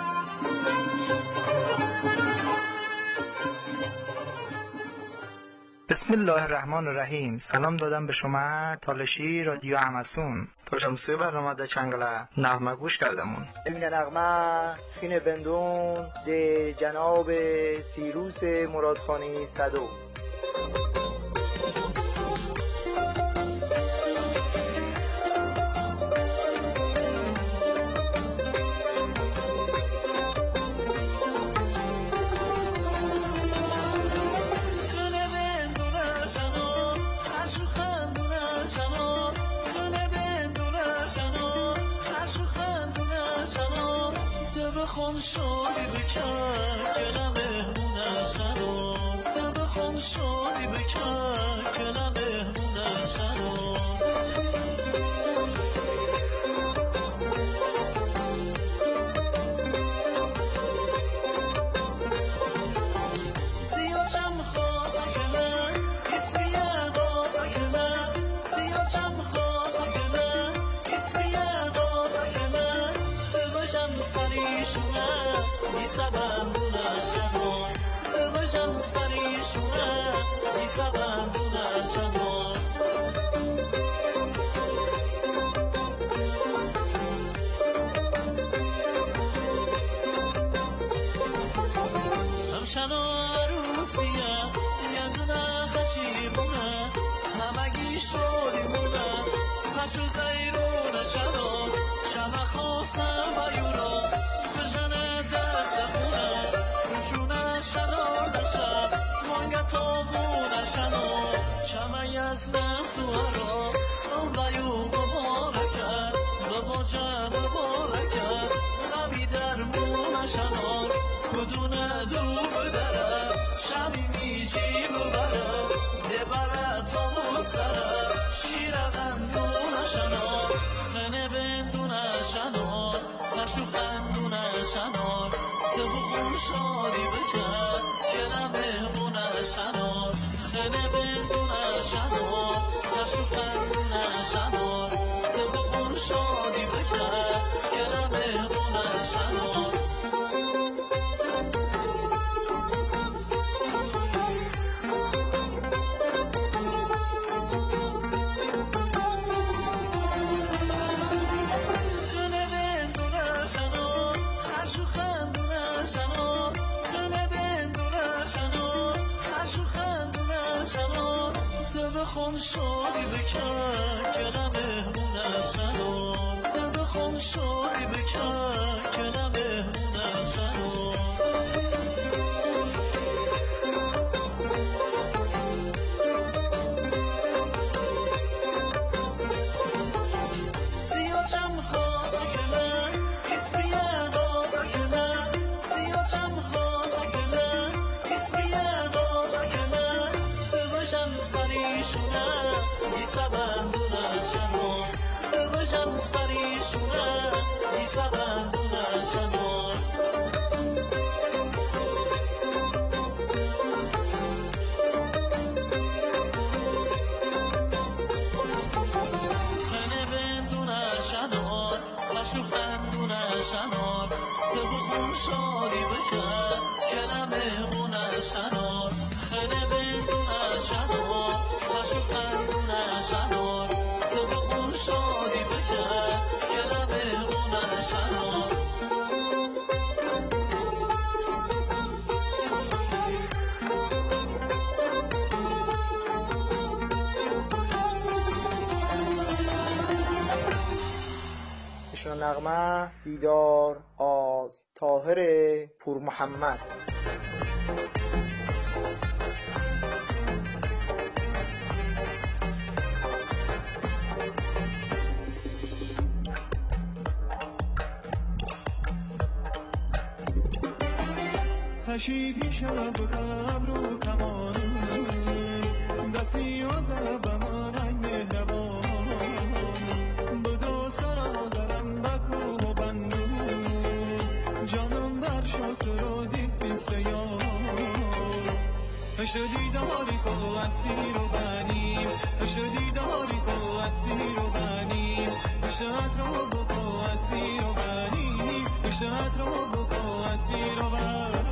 بسم الله الرحمن الرحیم. سلام دادم به شما تالشی رادیو همسون تا موسیقی برنامه در چنگله نغمه گوش کردمون. این نغمه خین بندون ده جناب سیروس مرادخانی صدو. خون شادی بکن کلم مهمونه شنو تب خون شادی بکن کلم مهمونه شنو سیاچم خواسته کلم اسمیه باسته کلم سیاچم خواسته کلم اسمیه باسته کلم بباشم سری شونه بی سبندونه شنو بباشم سری شونه بی سبندونه شنو همشنو عروسیه یه دونه خشیمونه همگی شوریمونه خشو زیرونه شنو شمه خواسته ویورا بجنه دست خونه روشونه شنو نشه مانگه تابونه شنو شمه یزده سوارا ویو مبارکه بباجه مبارکه نبی درمونه شنو کدونه دو بدره شمی میجی ببره دبره تا سره شیر غندونه شنو خنه بندونه شنو خشو خندونه شنو تو بخون شادی بکن کنه مهمونه شنو خنه بندونه شنو خشو خندونه شنو تو بخون شادی بکن کنه مهمونه شنو خنه بندونه شنو خشو خندونه بخون شادی بکن که نمهمونه شنم تو بخون شادی بکن که نمهمونه شنم سیاچم خواسته که من اسمیه نازه که من سیاچم خواسته که من اسمیه نازه که من ببشم سریشونه ایسا بندونه شنم ببشم سریشونه ایسا بندونه شنم خنه بندونه شنم خشو خندونه شنم تو بخون شادی بکن که نمهمونه شنم خنه بندونه شنم خشو خندونه شنم تو بخون شادی بکن که نمهمونه شنم ایشون نغمه دیدار از طاهر پور محمد. خشی پیشا بکم رو کمان دستی و دبم رنگ مهربان بدو سرا درم بکو و بندو جانم بر شکر رو دیپ بیسته یار اشدی داری کو اسیر و بنیم اشدی داری کو اسیر و بنیم اشت رو بکو اسیر و بنیم اشت رو بکو اسیر و بنیم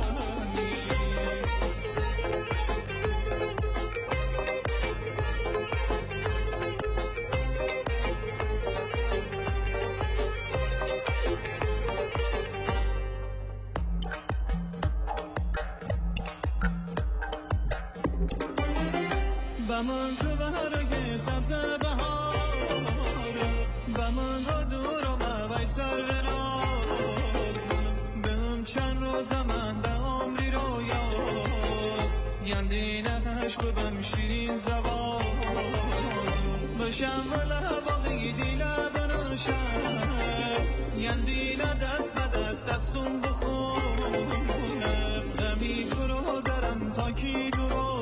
بمن تو برگ سبز بهار بمن با دور و موی سر راز بهم چند روز من به عمری رو یاد یندی نخش ببم شیرین زبان بشم و لباقی دیله بناشم یندی دست به دست دستون بخونم امی تو رو درم تا کی درو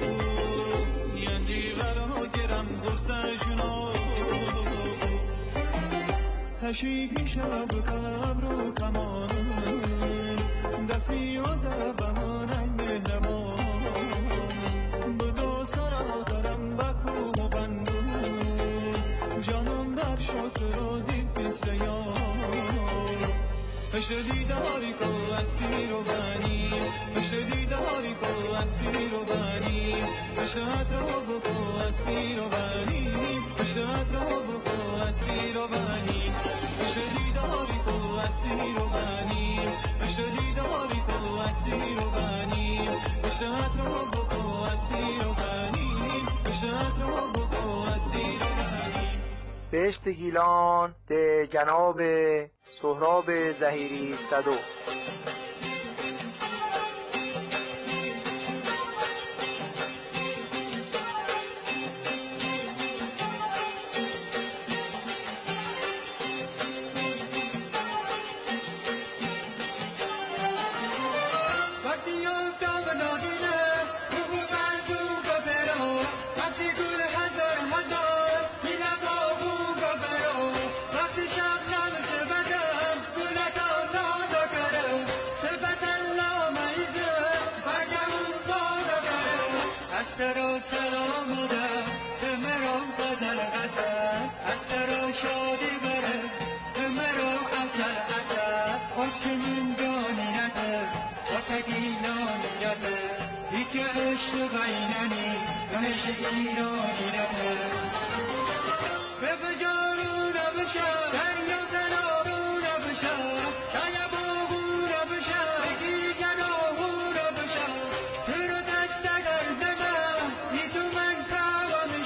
دیوارو گرم برسشونو خشی پیشا بکم رو کمان دستی و دبم رنگ مهربان بدو سرا دارم بکو و بندو جانم بر شکر رو دیپ بیسته یار اشدی داری کو اسیر و بنی اشدی داری کو اسیر و بنی اشت رو بکو اسیر و بنی اشت رو بکو اسیر و بنی اشدی داری کو اسیر و بنی اشدی داری کو اسیر و بنی اشت رو بکو اسیر و بنی اشت رو بکو اسیر و بنی. بهشت گیلان ده جناب سهراب ظهیری صدو. تو من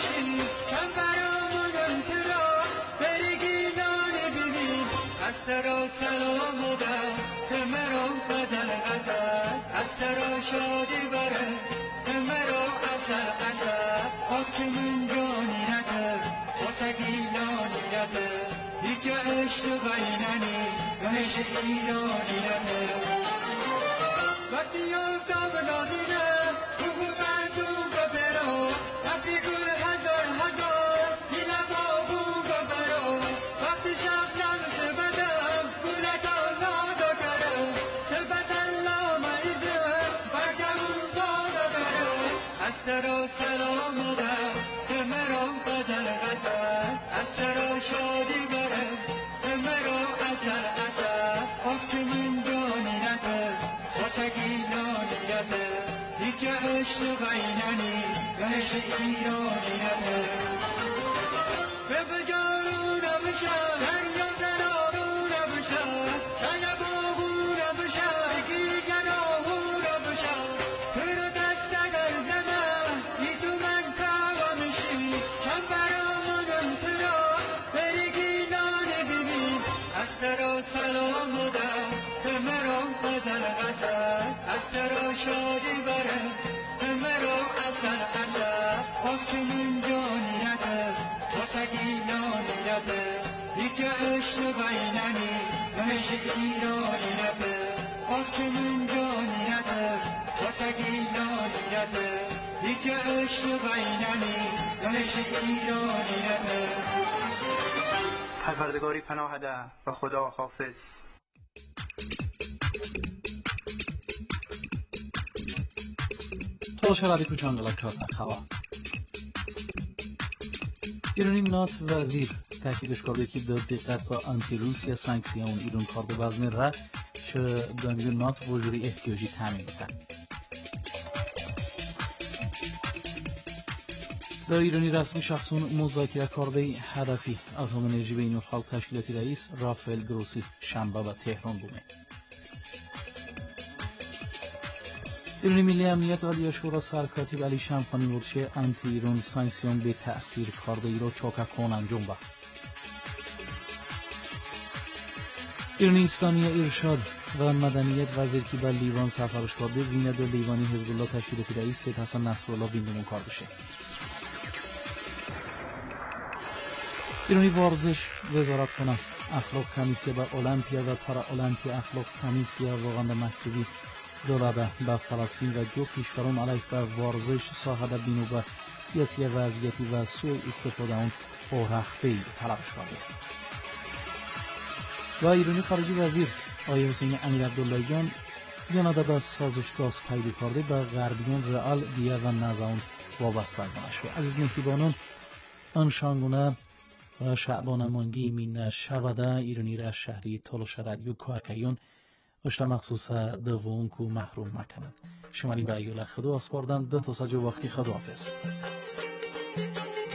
سرا سلام و در به مرا بدل غزل از سرا شادی بره به مرا اثر اثر آخ که من جانی نده واسگی نانی نده دیگه عشق بیننی گهش ایرانی نده وقتی یافتم نازینه خوب بندون گفرا وقتی گل هزار هزار دیلم آبون گفرا وقتی شبنم سبدم گلتا نادا کرم سبت اللهم ایزم برگمون بادا برم از ترا سلام دم به مرا بدل غزل از ترا شادی برم به مرا اثر اثر آخ که من جانی نده واسگی نانی نده دیگه عشق بیننی گهش ایرانی نده به بجارون بشم دریا زنارون بشم شاید باغون بشم بگی گناهون بشم تو رو دست اگر زنم ای تو من کوا میشی چند برامونم تو را بری گیلانی ببین از ترا سلام دم به مرا بدل غزل از ترا شادی بره به مرا اثر اثر آخ که من جانی نده واسگی نانی نده دیگه عشق بیننی گهش ایرانی نده آخ که من جانی نده واسگی نانی نده دیگه عشق بیننی گهش ایرانی نده پروردگاری پناه ده و خدا حافظ. تلاش رادیو چنگلا کات خوا ایرانی نات وزیر تاکیدش کرده که در دقت با آنتی روسیا سانکسیون ایران کرده بازم را چه دانیو نات وجوری احتیاجی تامین کرد. در ایرانی رسمی شخصون مذاکره کرده هدفی اتم انرژی بین الخالق تشکیلاتی رئیس رافائل گروسی شنبه و تهران بوده. ایرانی ملی امنیت عالی شورا سرکاتب علی شمخانی ورشه انتی ایران سانکسیون به تأثیر کرده ای را چاکه کن انجام با. ایرانی اسلامی ارشاد و مدنیت وزیر که به لیوان سفرش کرده زینه در لیوانی حزب الله تشکیلاتی رئیس سید حسن نصرالله بیندمون کار بشه. ایرانی ورزش وزارت کنه اخلاق کمیسیا و المپیا و پارا المپیا اخلاق کمیسیا واقعا مکتوبی دولده به فلسطین و جو کشوران علیه به ورزش ساحه بینو به سیاسی وضعیتی و سوء استفاده اون اورختی طلبش کرده. و ایرانی خارجی وزیر آقای حسین امیر عبداللهیان یاناده به سازشگاه پیدا کرده به غربیان رئال دیه و نزاون وابسته ازنش. عزیز مهربانان انشانگونه و شعبان مانگی مین شوده ایرانی را شهری تلاش رادیو کوکیون اشتا مخصوص دوون کو محروم مکنن شمالی به ایوله خدو اسپاردن دو تا سجو وقتی خدو حافظ.